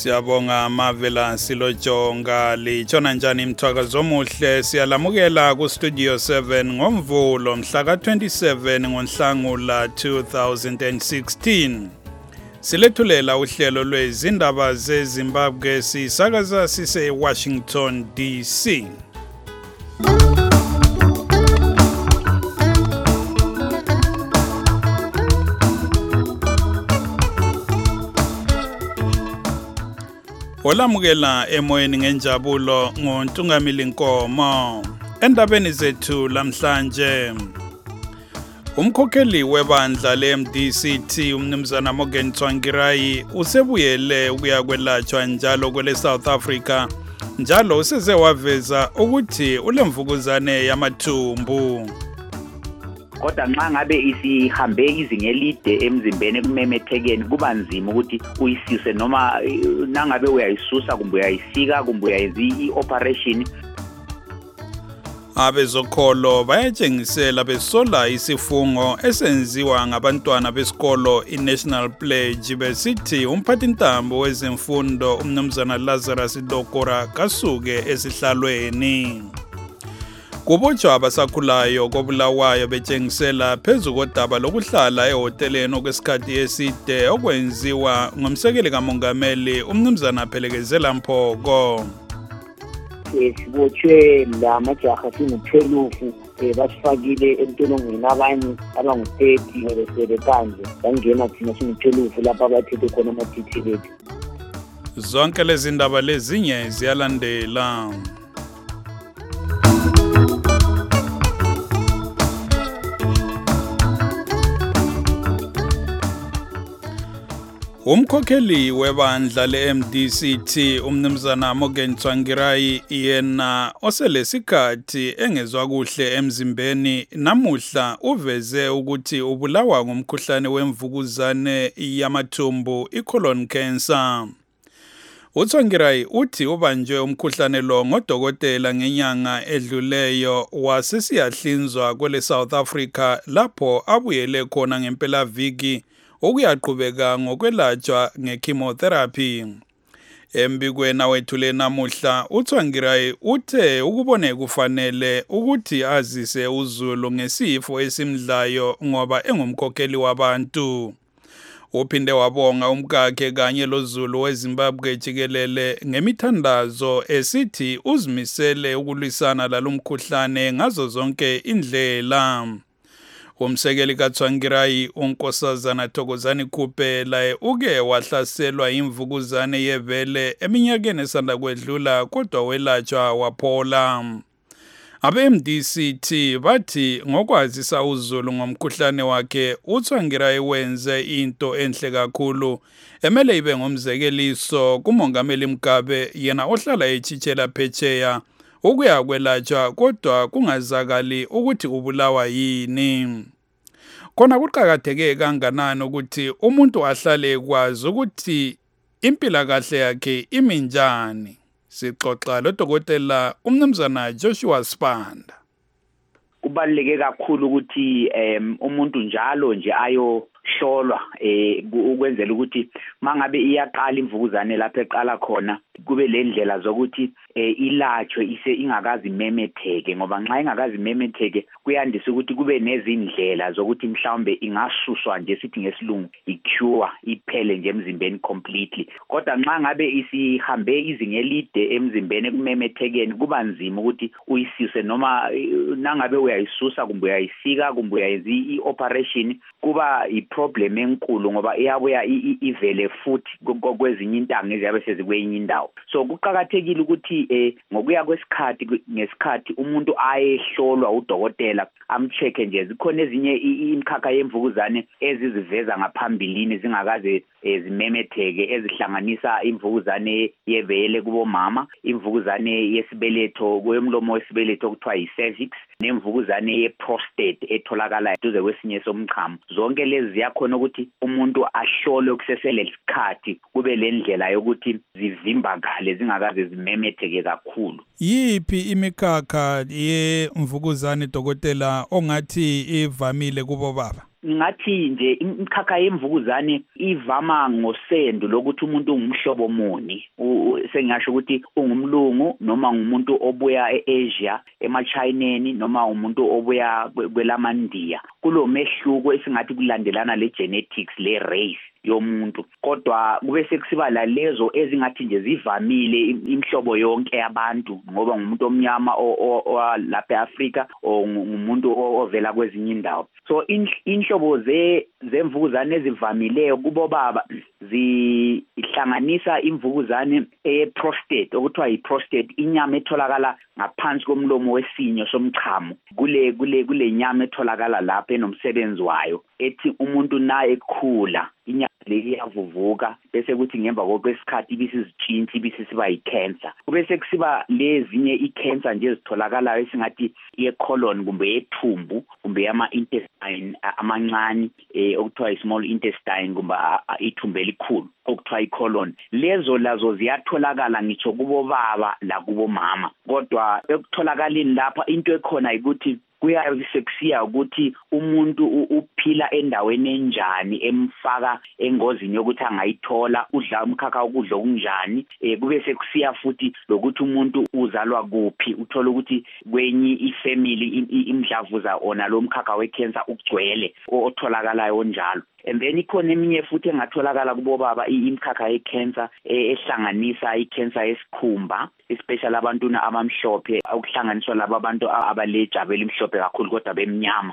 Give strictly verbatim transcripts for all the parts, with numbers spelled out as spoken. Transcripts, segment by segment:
Siyabonga Mavela Silojonga litshona njani imthwakazo omuhle siyalamukela ku Studio seven ngomvulo mhla ka twenty-seven ngoNhlangula two thousand sixteen. Silethulela uhlelo lwezindaba zeZimbabwe sisakaza sise Washington D C. Olamukela emoyeni ngenjabulo ngoNtungamili Nkomo. Endabeni zethu lamhlanje umkhokheli webandla le-M D C T umnumzana Morgan Tsvangirai usebuyele ukuya kwelatshwa njalo kwele South Africa njalo useze waveza ukuthi ulemvukuzane yamathumbu. Kodwa nxa ngabe isihambe izinga elide emzimbeni kumemethekeni kuba nzima ukuthi uyisise noma nangabe uyayisusa kumbe uyayisika kumbe uyayenza i-operation. Abezokholo bayatshengisela besola isifungo esenziwa ngabantwana besikolo i-National Pledge besithi umphathintambo wezemfundo umnumzana Lazarus Dokora kasuke esihlalweni. Kubotshwa abasakhulayo kobulawayo betshengisela phezu kodaba lokuhlala ehoteleni okwesikhathi eside okwenziwa ngomsekeli kamongameli umnumzana Phelekezela Mphoko. Sibotshwe la majaha sinu-twelve basifakile entolongweni abanye abangu-thirty besele phandle bangena thina sinu-twelve lapha abathethe khona amathithi bethu. Zonke lezi ndaba lezinye ziyalandela. Umkhokheli webandla le-M D C T umnumzana Morgan Tsvangirai yena oselesikhathi engezwa kuhle emzimbeni namuhla uveze ukuthi ubulawa ngumkhuhlane wemvukuzane yamathumbu i-colon cancer. uTsvangirai uthi ubanjwe umkhuhlane lo ngodokotela ngenyanga edluleyo wasesiyahlinzwa kwele South Africa lapho abuyele khona ngempelaviki okuyaqhubeka ngokwelatshwa ngechemotherapy. Embikweni awethule namuhla uTsvangirai uthe ukubone kufanele ukuthi azise uzulu ngesifo esimdlayo ngoba engumkhokheli wabantu. Uphinde wabonga umkakhe kanye lozulu weZimbabwe jikelele ngemithandazo esithi uzimisele ukulwisana lalomkhuhlane ngazo zonke indlela. Umsekeli kaTsvangirai uNkosazana Thokozani Kupela uke wahlaselwa imvukuzane yevele eminyakeni esanda kwedlula kodwa welatshwa waphola. Abe-M D C T bathi ngokwazisa uzulu ngomkhuhlane wakhe uTsvangirai wenze into enhle kakhulu emele ibe ngomzekeliso kumongameli Mugabe yena ohlala echitshela phetsheya ukuya kwelatshwa kodwa kungazakali ukuthi ubulawa yini. Kona kuqakatheke kanganani ukuthi umuntu ahlale kwazi ukuthi impilakahle yakhe iminjani. Sixoxa lodokotela umnumzana Joshua Spanda. Kubaluleke kakhulu ukuthi um umuntu njalo nje ayo hlolwa eh ukwenzela ukuthi mangabe iyaqala imvukuzane lapha eqala khona kube lendlela zokuthi ilatshwe ise ingakazi memetheke ngoba nxa ingakazi memetheke kuyandisa ukuthi kube nezindlela zokuthi mhlawumbe ingasuswa nje sithi ngesilungu i-cure iphele nje emzimbeni completely. Kodwa nxa ngabe isihambe izinga elide emzimbeni kumemethekeni kuba nzima ukuthi uyisise noma nangabe uyayisusa kumbe uyayisika kumbe uyayenza i-operation kuba iproblem enkulu ngoba iyabuya ivele futhi kwezinye intanga eziyabe sezikwenye indawo. So kuqakathekile ukuthi eh ngokuya kwesikhathi ngesikhathi umuntu ayehlolwa udokotela amcheke nje zikhona ezinye imkhakha yemvukuzane eziziveza ngaphambilini zingakaze ezimemetheke ezihlanganisa imvukuzane yevele kubomama, imvukuzane yesibeletho kwemlomo wesibeletho okuthiwa yi-cervix nemvukuzane ye-prostate etholakala duze kwesinye somchamo. Zonke lezi ziyakhona ukuthi umuntu ahlole kuseselesikhathi kube lendlela yokuthi zivimbakale zingakaze zimemetheke kakhulu. Yiphi imikhakha yemvukuzane dokotela ongathi ivamile kubo baba? ngathi nje imkhakha yemvukuzane ivama ngosendo lokuthi umuntu ungumhlobo muni. Sengisho ukuthi ungumlungu noma ngumuntu obuya eAsia, emachineni noma umuntu obuya kwelamandiya. Kulo mehluko esingathi kulandelana le genetics le race yomuntu, kodwa kube sekusiba la lezo ezingathi nje zivamile imhlobo yonke yabantu, ngoba ngumuntu omnyama lapha eAfrika o ngumuntu ovela kwezinye indawo. So inhlobo ze zemvukuzane ezivamileyo kubo baba zihlanganisa imvukuzane eprostate, okuthiwa yiprostate, inyama etholakala ngaphansi komlomo wesinyo somchamo. Kule kule kule nyama etholakala lapha enomsebenzi wayo, ethi umuntu naye ekhula inyama le iyavuvuka bese kuthi ngemva kokwesikhathi ibisizitshintsha ibisiba yicancer. Bese kusiba lezinye icancer nje ezitholakala esingathi yecolon kumbe yethumbu kumbe yama intestine amancane, eh okuthiwa small intestine kumbe ithumbu elikhulu okuthiwa icolon. Lezo lazo ziyatholakala ngitsho kubo baba la kubo mama, kodwa ekutholakaleni lapha into ekhona ukuthi kuyabe sekusiya ukuthi umuntu uphila endaweni enjani emfaka engozini yokuthi angayithola, udla umkhakha ukudla okunjani. Eh kube sekusiya futhi lokuthi umuntu uzalwa kuphi, uthola ukuthi kwenye ifamily imdlavuza ona lo mkhakha wecancer ugcwele otholakalayo njalo. And then ikhona eminye futhi engatholakala kubo baba imkhakha yecancer ehlanganisa icancer yesikhumba, especially abantwana abamhlophe, okuhlanganiswa laba abantu abalejaba elimhlophe kakhulu kodwa bemnyama.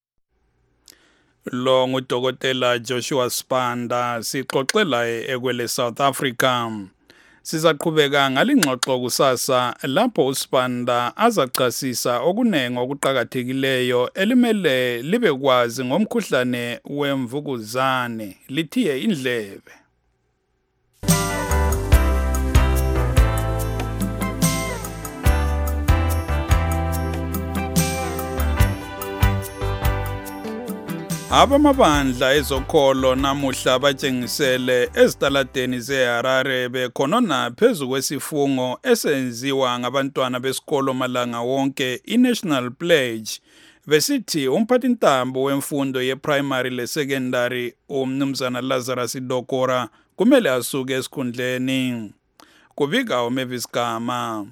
Lo ngudokotela Joshua Spanda sixoxela ekwele South Africa. Sizaqhubeka ngalingxoxo kusasa lapho uSpanda azachasisa okunengi okuqhakathekileyo elimele libe kwazi ngomkhuhlane wemvukuzane. Lithiye indlebe. Abamabandla ezokholo namuhla batshengisele ezitaladeni zeHarare bekhonona phezu kwesifungo esenziwa ngabantwana besikolo malanga wonke iNational Pledge, besithi umphathintambo wemfundo yeprimary lesecondary uMnumzana Lazarus Dokora kumele asuke esikhundleni. Kubika uMavis Gama.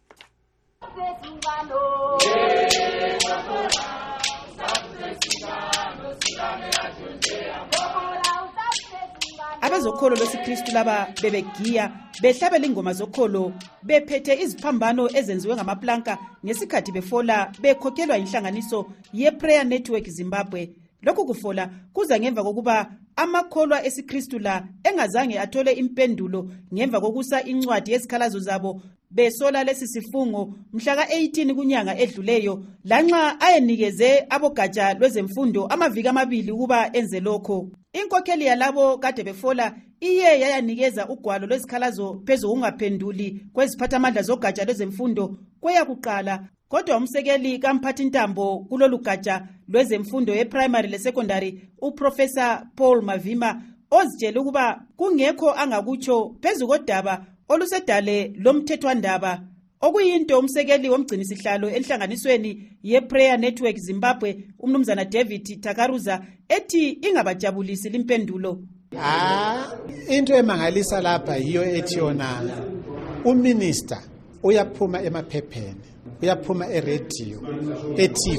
Abezokholo lwesiKristu laba bebegiya behlabela ingoma zokholo bephethe iziphambano ezenziwe ngamaplanka ngesikhathi befola bekhokhelwa inhlanganiso yePrayer Network Zimbabwe. Lokhu kufola kuza ngemva kokuba amakholwa esiKristu la engazange athole impendulo ngemva kokusa incwadi yesikhalazo zabo besola lesi sifungo mhla ka eighteen kunyanga edluleyo, lanxa ayenikeze abogatsha lwezemfundo amaviki amabili ukuba enze lokho. Inkokheli yalabo kade befola iye yayanikeza ugwalo lwesikhalazo phezu ungaphenduli kweziphathamandla zogatsha lwezemfundo kweyakuqala, kodwa umsekeli kamphathintambo kulolu gatsha lwezemfundo yeprimary lesecondary uProfessor Paul Mavima ozitshela ukuba kungekho angakutsho phezu kodaba olusedale lomthethwandaba, okuyinto umsekeli womgcinisihlalo enhlanganisweni yePrayer Network Zimbabwe uMnumzana David Takaruza ethi ingabajabulisi limpendulo. Ah, into emangalisa lapha yiyo ethi yona uminister uyaphuma emaphepheni, uyaphuma eradio, eTV,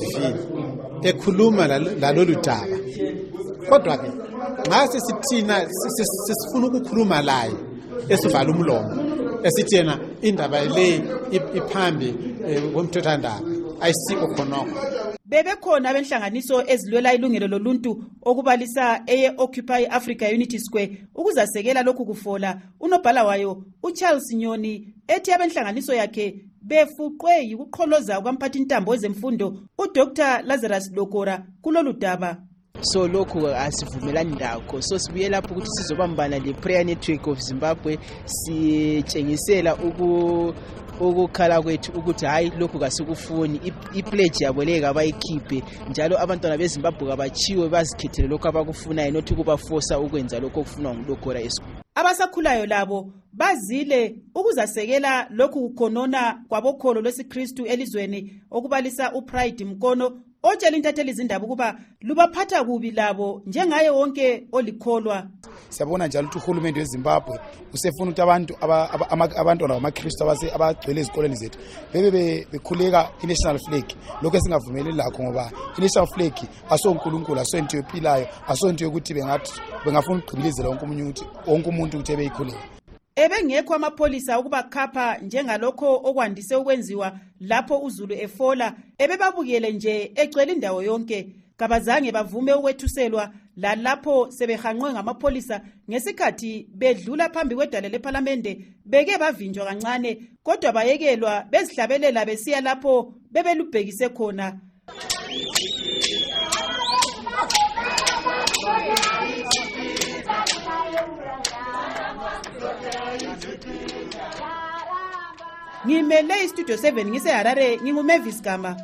ekhuluma lalolu daba. Kodwa ke nxa sisithina sisifuna ukukhuluma laye esivala umlomo esithi yena indaba le iphambi komthethwandaba ayisikho khonokho. Bebekhona abenhlanganiso ezilwela ilungelo loluntu okubalisa eye Occupy Africa Unity Square ukuzasekela lokhu kufola. Unobhala wayo uCharles Nyoni ethi abenhlanganiso yakhe befuqwe yikuqholoza kwamphathintambo wezemfundo uDr Lazarus Dokora kulolu daba. So lokhu asivumelani ndakho, so sibuye lapho ukuthi sizobambana lePrayer Network of Zimbabwe sitshengisela uku ukukhala kwethu ukuthi hayi lokhu kasikufuni, ipledge yabo leka bayikhiphe, njalo abantwana beZimbabwe abachiwe bazikhethele lokho abakufunayo nothi kubaforsa ukwenza lokho okufunwa nguDokora esikole. Abasakhulayo labo bazile ukuzasekela lokhu kukhonona kwabokholo lwesiKristu elizweni okubalisa uPride Mkono otshela intatheli izindaba ukuba lubaphatha kubi labo njengaye wonke olikholwa. Siyabona njalo ukuthi uhulumende weZimbabwe usefuna ukuthi abantu abantwana bamaKristu abagcwele ezikoleni zethu bebe bekhuleka i-national flag. Lokho esingavumeli lakho ngoba i-national flag asonkulunkulu, asonto ephilayo, asonto ukuthi bengathi bengafuna ukugqilizela wonke umuntu wonke umuntu ukuthi ebeyikhuleka. Ebengekho amapholisa ukubakhapha njengalokho okwandise ukwenziwa lapho uZulu efola, ebebabukele nje egcwele indawo yonke. Kabazange bavume ukwethuselwa la lapho sebehanqwe ngamapholisa ngesikhathi bedlula phambi kwedale leParlamente beke bavinjwa kancane, kodwa bayekelwa bezihlabelela besiya lapho bebelubhekise khona. Ngimele iStudio seven ngise Harare, nginguMavis Gama.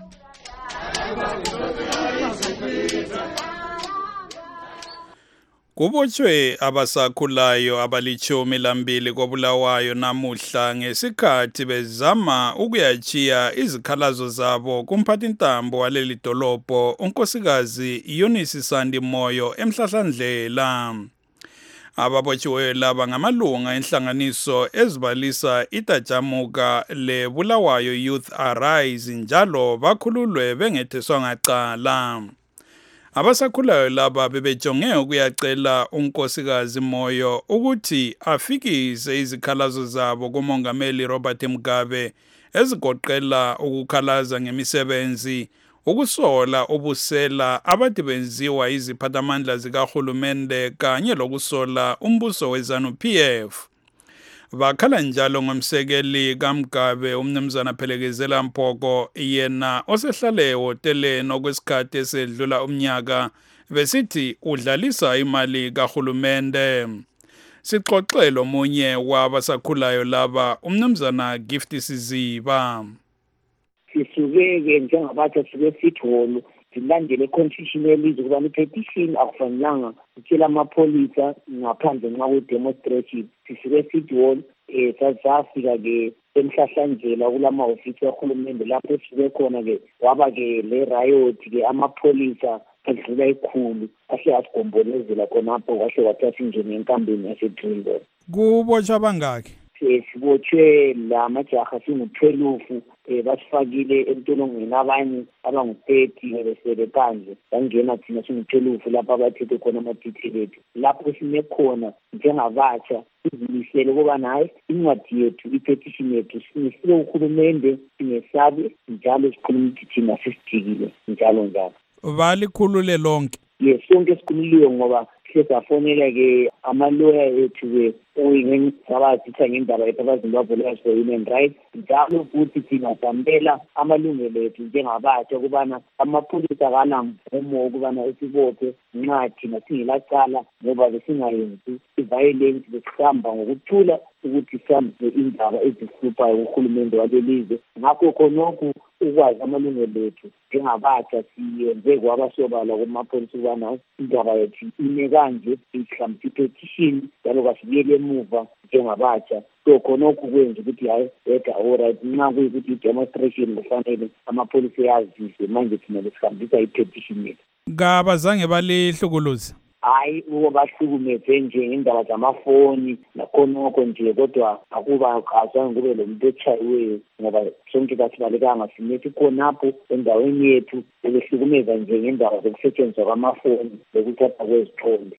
Kubotshwe abasakhulayo abalichumi lambili kobulawayo namuhla ngesikhathi bezama ukuyachiya izikhalazo zabo kumphathintambo waleli dolobho unkosikazi Eunice Sandi Moyo emhlahlandlela. Ababotshiweyo laba ngamalunga enhlanganiso ezibalisa itajamuka le Bulawayo Youth Arise njalo bakhululwe bengetheswa ngacala. Abasakhulayo laba bebejonge ukuyacela unkosikazi Moyo ukuthi afikise izikhalazo zabo kumongameli Robert Mugabe ezigoqela ukukhalaza ngemisebenzi, ukusola ubusela abathi benziwa iziphathamandla zikahulumende kanye lokusola umbuso weZanu-P F. Bakhala njalo ngomsekeli kaMgabe umnumzana Phelekezela Mphoko, yena osehlale ehoteleni okwesikhathi esedlula umnyaka besithi udlalisa imali kahulumende. Sixoxele omunye wabasakhulayo laba umnumzana Gift Siziba. Sisuke-ke njengabathi sibe sitholo silandele constitution yelizwe ukuba i-petition akufanelanga sitshela amapholisa ngaphandle nxa kwe-demonstration. Sisuke sitholo um sasafika-ke emhlahlandlela kulamahhovisi kahulumende lapho esisuke khona-ke waba-ke le riot-ke amapholisa adlula ikhulu ahle asigombolezela khonapho kahle kwathi singene enkambeni yasedriven. Kubotshwa bangaki? Sibotshwe la majaha singu-twelve um basifakile entolongweni, abanye abangu-thirty besele phandle bangena thina singu-twelve lapho abathethe khona amadetail ethu. Lapho sime khona njengabatsha sizimisele ukubana hayi incwadi yethu i-petition yethu sinisile uhulumende, singesabi njalo sikhuluma ukuthi thina sesijikile njalo njalo. Balikhulule lonke? Yes, sonke sikhululiwe ngoba sesafonela-ke amaloya ethu-ke oyingengisabazitha ngendaba yethu abaZimbabwe Lawyers for Human Rights, njalo futhi thina samela amalungelo ethu njengabatsha ukubana amapholisa akanamvumo ukubana esibophe nxa thina singelacala ngoba besingayenzi i-violence, besihamba ngokuthula ukuthi sihambise indaba ezihluphayo kuhulumende walelizwe. Ngakho khonokhu ukwazi amalungelo ethu njengabatsha siyenze kwabasobala kumapholisa ukubana indaba yethu ime kanje, sihambise i-petition njalo kasibuyele emuva njengabatsha. So khonokhu kwenza ukuthi hayi weda alright nxa kuyikuthi i-demonstration kufanele amapholisa yazise manje thina besihambisa i-petition yethu. Kabazange balihlukuluza? Hayi uko bahlukumeze nje ngendaba zamafoni nakhonokho nje, kodwa akuba azange kube lo muntu echayiweyo ngoba sonke kasibalekanga sinethi khonapho endaweni yethu bebehlukumeza nje ngendaba zokusetshenziswa kwamafoni lokuthatha kwezithombe.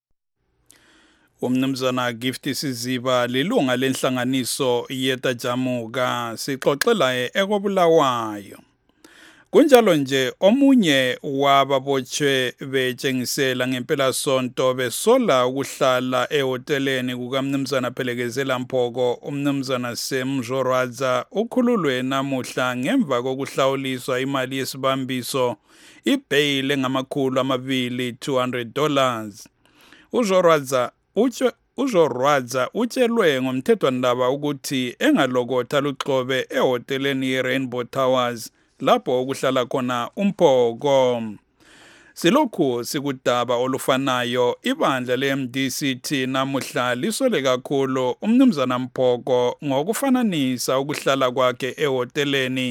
Umnumzana Gift Siziba lilunga lenhlanganiso yetajamuka sixoxela ekobulawayo. Kunjalo nje omunye wababotshwe betshengisela ngempela sonto besola ukuhlala ehoteleni kukamnumzana Phelekezela Mphoko, umnumzana Semjorwadza ukhululwe namuhla ngemva kokuhlawuliswa imali yesibambiso ibail engamakhulu amabili two hundred dollars. Ujorwadza utshe uJorwadza utshelwe ngomthethwandaba ukuthi engalokotha luxobe ehoteleni yeRainbow Towers lapho okuhlala khona uMphoko. Silokhu sikudaba olufanayo ibandla le-M D C T namuhla lisole kakhulu umnumzana Mphoko ngokufananisa ukuhlala kwakhe ehoteleni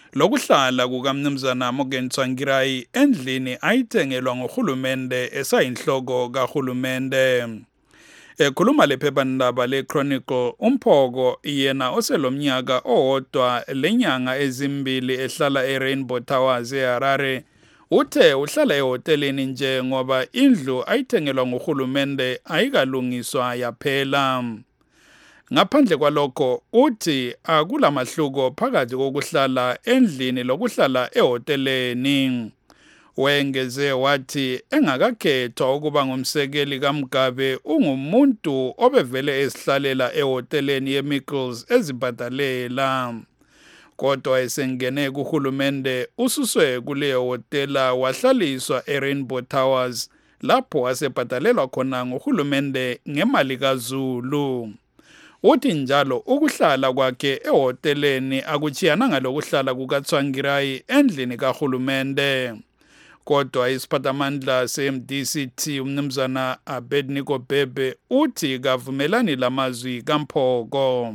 lokuhlala kukamnumzana Morgan Tsvangirai endlini ayithengelwa ngohulumende esayinhloko kahulumende. Ekhuluma lephephandaba le-Chronicle, uMphoko yena oselomnyaka owodwa lenyanga ezimbili ehlala e-Rainbow Towers eHarare uthe uhlala ehoteleni nje ngoba indlu ayithengelwa ngohulumende ayikalungiswa yaphela. Ngaphandle kwalokho uthi akulamahluko phakathi kokuhlala endlini lokuhlala ehoteleni. Wengeze wathi engakakhethwa ukuba ngumsekeli kaMgabe ungumuntu obevele esihlalela ehoteleni yeMickles ezibhadalela. Kodwa esengene kuhulumende ususwe kuleyo hotela wahlaliswa eRainbow Towers lapho wasebhadalelwa khona ngohulumende ngemali kaZulu. Uthi njalo ukuhlala kwakhe ehoteleni akuchiyananga lokuhlala kukaTsvangirai endlini kahulumende. Kodwa isiphathamandla se-M D C T umnumzana Abednego Bebe uthi kavumelani lamazwi kaMphoko.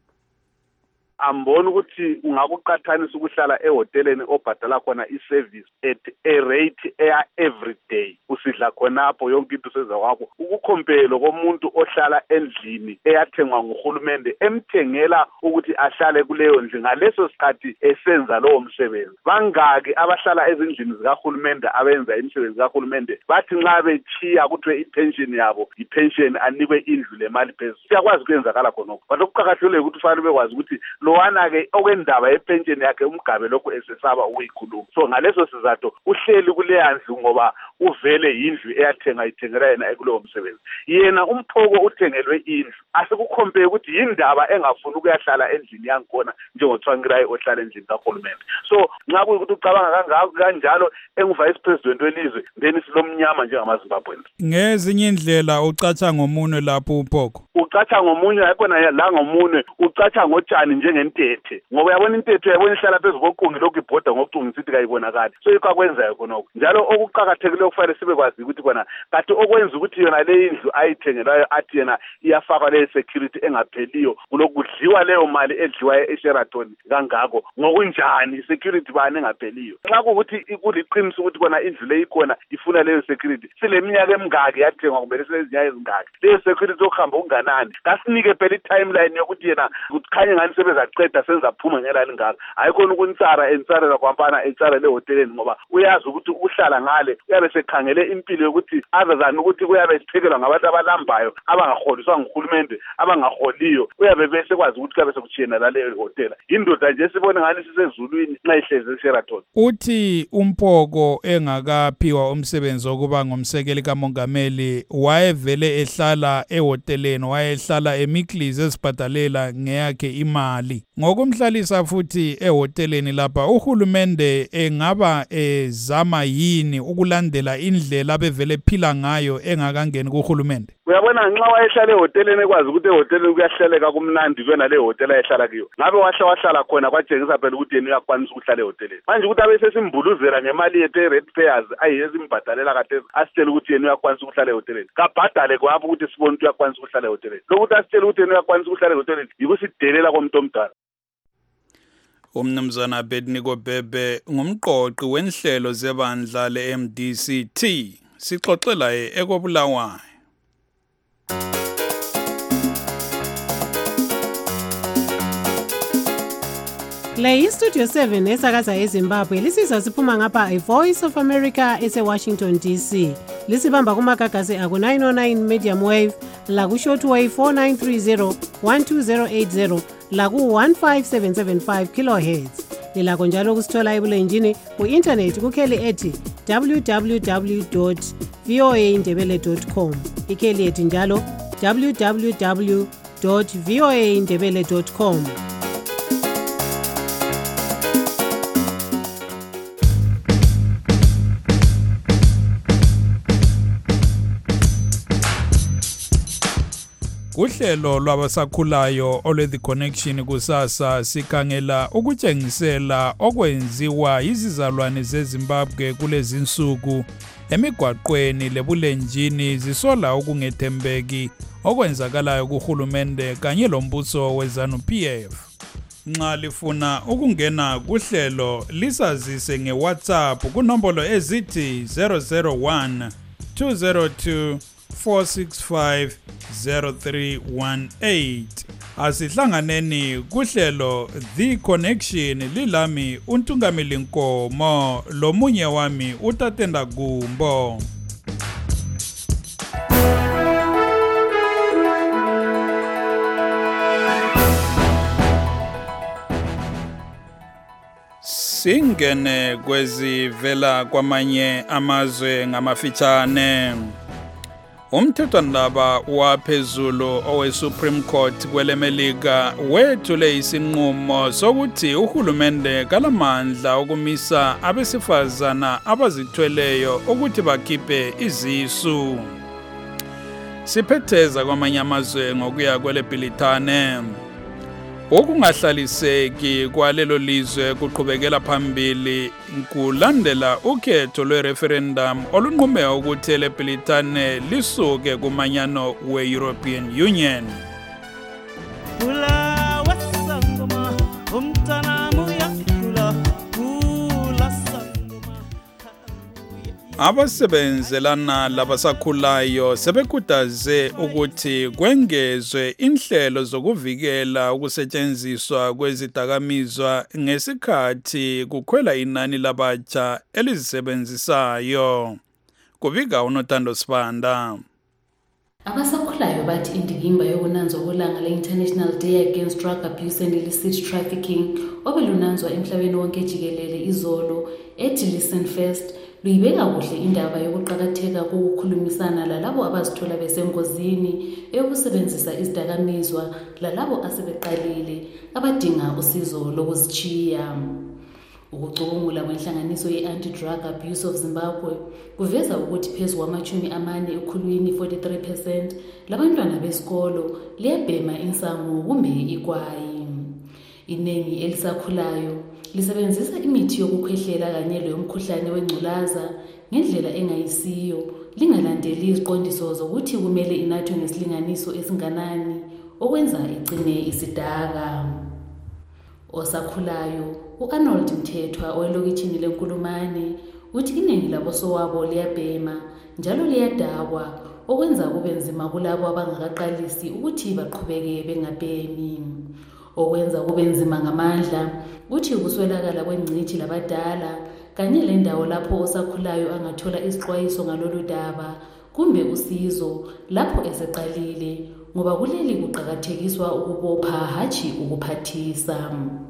Ambona ukuthi ungakuqathanisa ukuhlala ehoteleni obhadala khona iservice at a rate eya every day usidla khonapho yonke into seza kwakho ukukhompelo komuntu ohlala endlini eyathengwa nguhulumende emthengela ukuthi ahlale kuleyo ndlu ngaleso sikhathi esenza lowo msebenzi. Bangaki abahlala ezindlini zikahulumende abenza imisebenzi kahulumende bathi nxa bechiya kuthiwe ipension yabo ipension anikwe indlu lemali phezulu. Siyakwazi kwenzakala khonokho. Kodwa kuqhakathekile ukuthi ufanele bekwazi ukuthi lowana ke okwendaba yepension yakhe uMgabe lokho esesaba ukuyikhuluma. So ngaleso sizathu uhleli kuleya ndlu ngoba uvele indlu eyathenga ithengela yena ekulowo msebenzi. Yena uMphoko uthengelwe indlu. Asikukhompe ukuthi indaba engafuni ukuyahlala endlini yankona njengoTsvangirai ohlala endlini kahulumende. So nxa kuyikuthi ucabanga kangako kanjalo engu-vice president welizwe then silomnyama njengamaZimbabweans. Ngezinye indlela ucatsha ngomunwe lapho uMphoko. Ucatsha ngomunwe ayikona la ngomunwe ucatsha ngotshani njengentethe ngoba yabona intethe yabona ihlala phezulu koqungi lokhu ibhoda ngoqungi sithi kayibonakala. So yikho akwenzayo khonokho. Njalo okuqhakathekile okufanele sibe kwazi ukuthi kona kanti okwenza ukuthi yona le indlu ayithengelayo athi yena iyafaka le security engapheliyo kulokudliwa leyo mali edliwa eSheraton kangako ngokunjani security bani engapheliyo. Nxa kuthi kuliqiniso ukuthi kona indlu le ikhona ifuna leyo security sileminyaka emingaki yathengwa kumbe silezinyaka ezingaki leyo security okuhamba unganani kasinike phela i-timeline yokuthi yena kukhanye ngani sebezaceda senza phuma ngelani ngalo ayikhona ukuntsara entsarela kwampana entsara le hoteleni ngoba uyazi ukuthi uhlala ngale uyabe sekhangele impilo yokuthi azazana ukuthi kuyabe siphekelwa ngabantu abalambayo abangaholiswa nguhulumende abangaholiyo uyabe bese kwazi ukuthi kuyabe sekuchiyena la leyo hotela indoda nje sibone ngani sisezulwini nxa ihlezi eSheraton. Uthi uMphoko engakaphiwa umsebenzi wokuba ngumsekeli kamongameli wayevele ehlala ehoteleni wayehlala eMickles ezibhadalela ngeyakhe imali. Ngokumhlalisa futhi ehoteleni lapha uhulumende engaba ezama yini ukulandela indlela abevele phila ngayo engakangeni kuhulumende. Uyabona nxa wayehlala ehoteleni ekwazi ukuthi ehoteleni kuyahlaleka kumnandi kwena le hotela ehlala kiyo. Ngabe wahla wahlala khona kwatshengisa phela ukuthi yena uyakwanisa ukuhlala ehoteleni. Manje ukuthi abe sesimbuluzela ngemali yethu e-ratepayers ayezimibhadalela kade asitshela ukuthi yena uyakwanisa ukuhlala ehoteleni. Kabhadale kwapho ukuthi sibone ukuthi uyakwanisa ukuhlala ehoteleni. Lokuthi asitshela ukuthi yena uyakwanisa ukuhlala ehoteleni yikusidelela komuntu omdala. Umnumzana Abednego Bebe ngumqoqi wenhlelo zebandla le-M D C T sixoxela ekobulawayo. Le iStudio seven esakaza eZimbabwe lisizwa siphuma ngapha iVoice of America ese-Washington D C. Lisibamba kumagagasi aku nine oh nine medium wave, laku shortwave four nine three zero one two zero eight zero, laku one five seven seven five kilohertz. Lilakho njalo kusithola ebulenjini ku-internet kukheli ethi w w w dot voa ndebele dot com. Ikheli ethi njalo w w w dot voa ndebele dot com. Uhlelo lwabasakhulayo olwe The Connection kusasa sikhangela ukutshengisela okwenziwa izizalwane zeZimbabwe kulezi insuku emigwaqweni lebulenjini zisola ukungethembeki okwenzakalayo kuhulumende kanye lombuso weZanu P F. nxa lifuna ukungena kuhlelo lisazise ngeWhatsApp kunombolo ezithi zero zero one two zero two four six five zero three one eight. Asihlanganeni kuhlelo The Connection lilami uNtungameli Nkomo lomunye wami uTatenda Gumbo. Singene kwezivela kwamanye amazwe ngamafitshane. Umthethwandaba waphezulu owe Supreme Court kwelemelika wethule isinqumo sokuthi uhulumende kalamandla ukumisa abesifazana abazithweleyo ukuthi bakhiphe izisu. Siphetheza kwamanye amazwe ngokuya kweleBhilithane. Ukungahlaliseki kwalelo lizwe kuqhubekela phambili kulandela ukhetho lwe-referendum olunqume ukuthi eleBhilithane lisuke kumanyano we-European Union. Abasebenzelana labasakhulayo sebekhuthaze ukuthi kwengezwe inhlelo zokuvikela ukusetshenziswa kwezidakamizwa ngesikhathi kukhwela inani labatsha elizisebenzisayo. Kubika uNothando Sibanda. Abasakhulayo bathi indikimba yokunanzwa kolanga le-International Day Against Drug Abuse and Illicit Trafficking obelunanzwa emhlabeni wonke jikelele izolo ethi Listen First luyibeka kuhle indaba yokuqakatheka kokukhulumisana lalabo abazithola besengozini eyokusebenzisa izidakamizwa lalabo asebeqalile abadinga usizo lokuzichiya. Ukucubungula kwenhlanganiso ye-Anti-Drug Abuse of Zimbabwe kuveza ukuthi phezu kwamachumi amane ekhulwini forty-three percent labantwana besikolo liyabhema insangu kumbe ikwayi. Inengi elisakhulayo lisebenzisa imithi yokukhwehlela kanye leyomkhuhlane wengculaza ngendlela engayisiyo lingalandeli iziqondiso zokuthi kumele inathwe ngesilinganiso esinganani okwenza igcine isidaka. Osakhulayo uArnold Mthethwa owelokitshini leNkulumane uthi iningi labo sowabo liyabhema njalo liyadakwa okwenza kube nzima kulabo abangakaqalisi ukuthi baqhubeke bengabhemi. Okwenza kube nzima ngamandla uthi ukuswelakala kwengcithi labadala kanye lendawo lapho osakhulayo angathola izixwayiso ngalolu daba kumbe usizo lapho eseqalile ngoba kuleli kuqhakathekiswa ukubopha hathi ukuphathisa.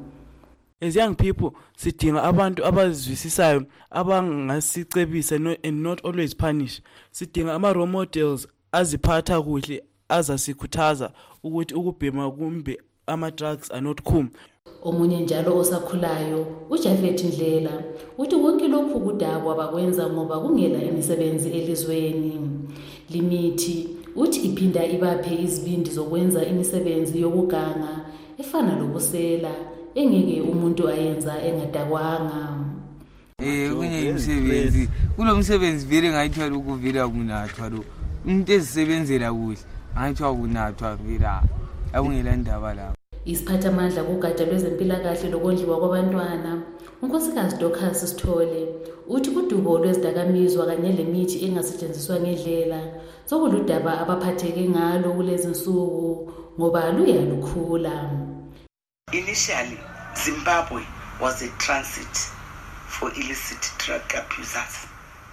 As young people sidinga abantu abazwisisayo abangasicebisa and not always punish. Sidinga ama role models aziphatha kuhle azasikhuthaza ukuthi ukubhema kumbe ama drugs are not cool. Omunye njalo osakhulayo uJafet Ndlela uthi konke lokhu kudakwa bakwenza ngoba kungela imisebenzi elizweni. Limithi uthi iphinda ibaphe izibindi zokwenza imisebenzi yokuganga efana lokusela engeke umuntu ayenza engadakwanga. Eh kunye imisebenzi kulo msebenzi vele ngayithwala ukuvela kunathwa lo umuntu ezisebenzela kuhle ngayithwa kunathwa vela akungela ndaba lapho. Isiphathamandla kugatsha lwezempilakahle lokondliwa kwabantwana unkosikazi Dorcas Sithole uthi udubo lwezidakamizwa kanye lemithi engasetshenziswa ngendlela sokuludaba abaphatheke ngalo kulezi nsuku ngoba luyalukhula. Initially, Zimbabwe was a transit for illicit drug abusers.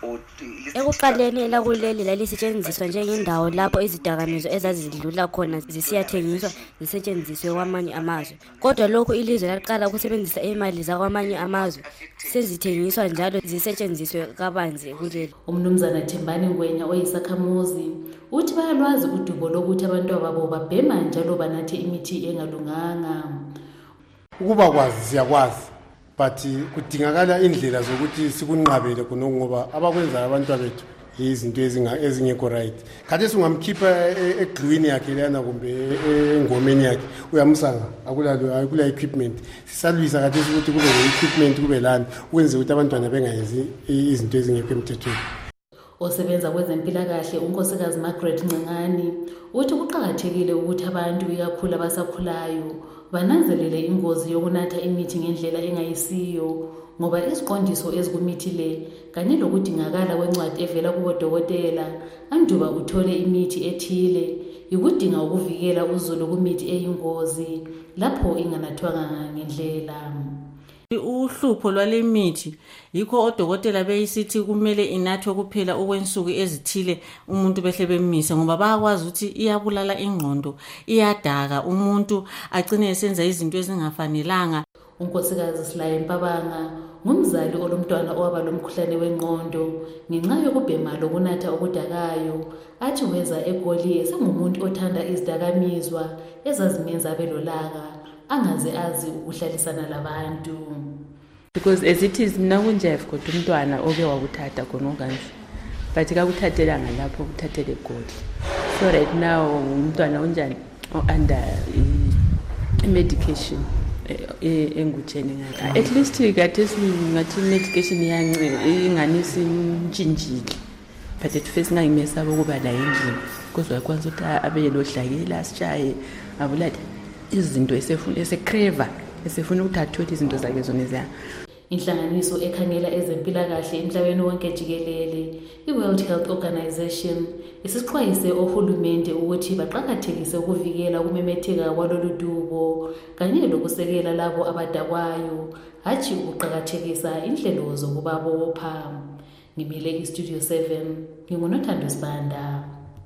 Ekuqaleni elakuleli lalisetshenziswa njengendawo lapho izidakamizwa ezazidlula khona zisiyathengiswa zisetshenziswe kwamanye amazwe. Kodwa lokho ilizwe laqala ukusebenzisa imali zakwamanye amazwe sezithengiswa njalo zisetshenziswe kabanzi kuleli. Umnumzana Thembani Ngwenya oyisakhamuzi uthi bayalwazi udubo lokuthi abantu ababo babhema njalo banathe imithi engalunganga. Ukuba kwazi siyakwazi but kudingakala indlela zokuthi sikunqabele khona ngoba abakwenza abantu bethu izinto ezinga ezingekho right. Khathesi ungamkhipha egluwini yakhe lana kumbe engomeni yakhe uyamsanga akulalo akula equipment. Sisalwisa khathesi ukuthi kube equipment kube lana ukwenza ukuthi abantwana bengayenzi izinto ezingekho emthethweni. Osebenza kwezempilakahle unkosikazi Margaret Ncengani uthi kuqhakathekile ukuthi abantu ikakhulu abasakhulayo bananzelele ingozi yokunatha imithi ngendlela engayisiyo ngoba iziqondiso ezikumithi le kanye lokudingakala kwencwadi evela kubodokotela anduba uthole imithi ethile ikudinga ukuvikela uzulu kumithi eyingozi lapho inganathwanga ngendlela. Uhlupho lwale mithi yikho odokotela beyisithi kumele inathwe kuphela okwensuku ezithile umuntu behle bemise ngoba bayakwazi ukuthi iyabulala ingqondo, iyadaka umuntu agcine esenza izinto ezingafanelanga. Unkosikazi Silaye Mpabanga ngumzali olumntwana owaba lomkhuhlane wengqondo ngenxa yokubhema lokunatha okudakayo. Athi weza eGoli esengumuntu othanda izidakamizwa ezazimenza belolaka angaze azi ukuhlalisana labantu. Because as it is mina kunjeff kodwa umntwana oke wakuthatha khona kanje but kakuthathela ngalapho ukuthathele eGoli. So right now umntwana unjani under medication engutsheni ngathi at least ngathi ngathi medication yancane inganisi intshintshile but at first ngangimesaba ukuba la endlini because wakwanza ukuthi abe lodlakela sitshaye abulala izinto esefuna esekreva esefuna ukuthi athole izinto zakhe zona eziya. Inhlanganiso ekhangela ezempilakahle emhlabeni wonke jikelele i-World Health Organization isixwayise ohulumende ukuthi baqakathekise ukuvikela ukumemetheka kwalolu dubo kanye lokusekela labo abadakwayo hatshi ukuqakathekisa inhlelo zokubabopha. Ngimile iStudio seven nginguNothando Sibanda.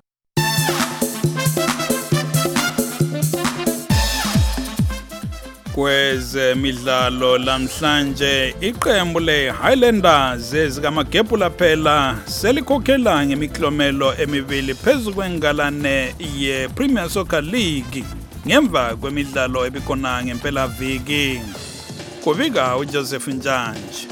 Kwezemidlalo lamhlanje iqembu le-Highlanders ezikamagebhula phela selikhokhela ngemiklomelo emibili phezu kwengalane ye-Premier Soccer League ngemva kwemidlalo ebikhona ngempelaviki. Kubika uJoseph Njanji.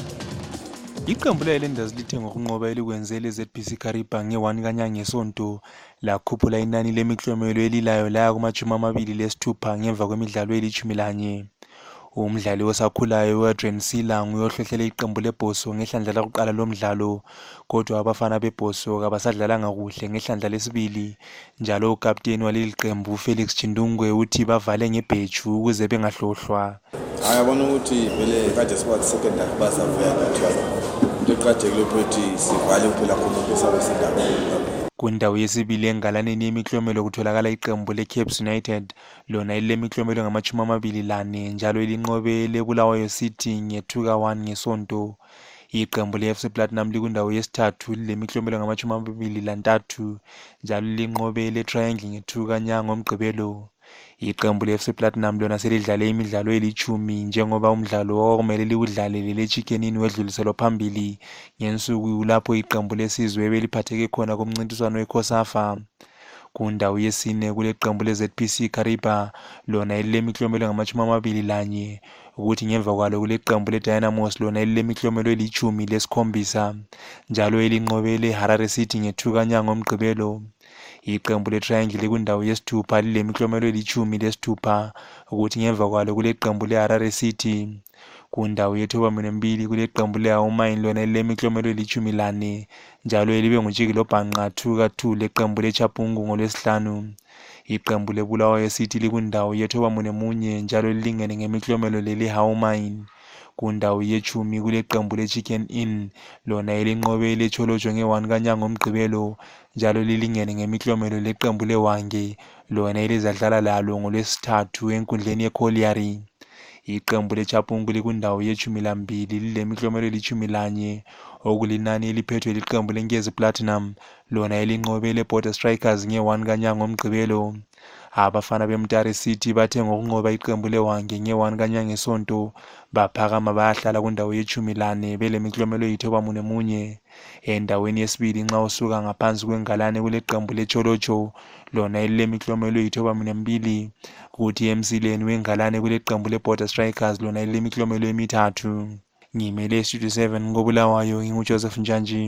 Iqembu le-Highlanders lithe ngokunqoba elikwenzele Z P C Kariba nge-one kanyanga ngesonto lakhuphula inani lemiklomelo elilayo laya kumajumi amabili lesithupha ngemva kwemidlalo elithumi lanye. Umdlali osakhulayo uAdrian Silang uyohlohlela iqembu lebhoso ngehlandla lokuqala lomdlalo kodwa abafana bebhoso kabasadlalanga kuhle ngehlandla lesibili njalo ukapteni waleli qembu Felix Chindungwe uthi bavale ngebheju ukuze bengahlohlwa. Ayabona ukuthi vele kade sibathi second half basavuya kathwa into eqhathekile ukuthi sivale phela khona besabe sindaba. Kundawo yesibili engalaneni yemiklomelo kutholakala iqembu leCapes United lona ilemiklomelo ngamachumi amabili lane njalo elinqobe leBulawayo City nge-two ka one ngesonto. Iqembu le-F C Platinum likundawo yesithathu lilemiklomelo ngamachumi amabili lantathu njalo linqobe le-Triangle nge-two kanyanga ngomgqibelo. Iqembu le-F C Platinum lona selidlale imidlalo elichumi njengoba umdlalo okumele liwudlale le-Chicken Inn wedluliselwa phambili ngensuku lapho iqembu lesizwe beliphatheke khona kumncintiswano weCOSAFA. Kundawo yesine kule qembu le-Z P C Kariba lona elilemiklomelo ngamachumi amabili lanye ukuthi ngemva kwalo kule qembu le-Dynamos lona elilemiklomelo elichumi lesikhombisa njalo elinqobe le-Harare City nge-two kanyanga ngomgqibelo. Iqembu le-Triangle likundawo yesithupha lilemiklomelo elichumi lesithupha ukuthi ngemva kwalo kule qembu le-Harare City. Kundawo yethoba mbili kule qembu le-Haumain lona elilemiklomelo elichumi lane njalo elibe ngujikelo bhanqa two ka two leqembu leChapungu ngolwesihlanu. Iqembu leBulawayo City likundawo yethoba munye njalo lilingene ngemiklomelo leli-Haumain. Kundawo yechumi kule qembu leChicken Inn lona elinqobe leCholojo nge-one kanyanga ngomgqibelo njalo lilingene ngemiklomelo leqembu leWange lona elizadlala lalo ngolwesithathu enkundleni yeColliery. Iqembu leChapungu likundawo yechumi lambili lilemiklomelo elichumi lanye okulinani eliphethwe liqembu leNkezi Platinum lona elinqobe leBorder Strikers nge-one kanyanga ngomgqibelo. Abafana beMtare City bathe ngokunqoba iqembu leWange nge-one kanyanga ngesonto baphakama bayahlala kundawo yechumi lane belemiklomelo eyithoba mune munye. Endaweni yesibili nxa usuka ngaphansi kwengalane kule qembu leCholocho lona elilemiklomelo eyithoba mune mbili kuthi emsileni wengalane kule qembu leBorder Strikers lona elilemiklomelo emithathu. Ngimele Studio seven ngoBulawayo nginguJoseph Njanji.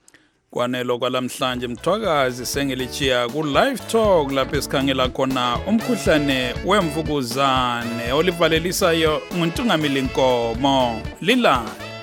Kwanelo kwalamhlanje mthwakazi sengelichiya ku live talk lapho esikhangela khona umkhuhlane wemvukuzane olivalelisayo nguntungamili Nkomo lila